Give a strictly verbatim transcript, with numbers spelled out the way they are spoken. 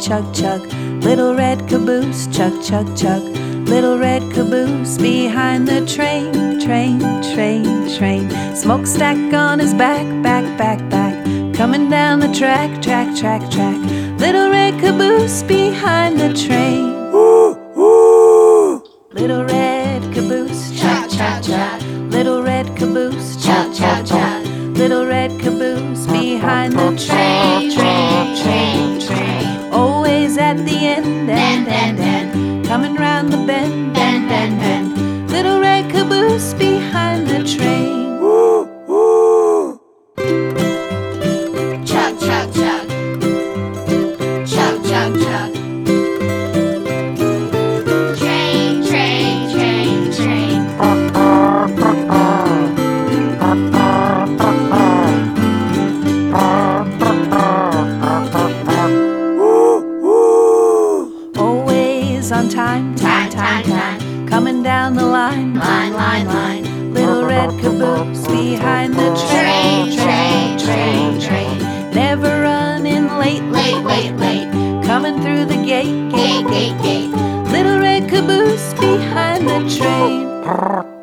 chug, chug. Little red caboose, chug, chug, chug. Little red caboose behind the train, train, train, train. Smokestack on his back, back, back, back. Coming down the track, track, track, track. Little red caboose behind the train. Little red caboose, chug, chug, chug. Little red caboose, chug, chug, chug. Little red caboose behind the train, train, train, train. Always at the end, end, end, end. Coming round the bend, bend, bend, bend. Little red caboose behind the train. Chug, chug, chug. Chug, chug, chug. Train, train, train, train. Always on time, time, time, time. Coming down the line, line, line, line. Little red caboose behind the train, train, train, train. Never running late, late, late, late. Coming through the gate, gate, gate, gate. Little red caboose behind the train.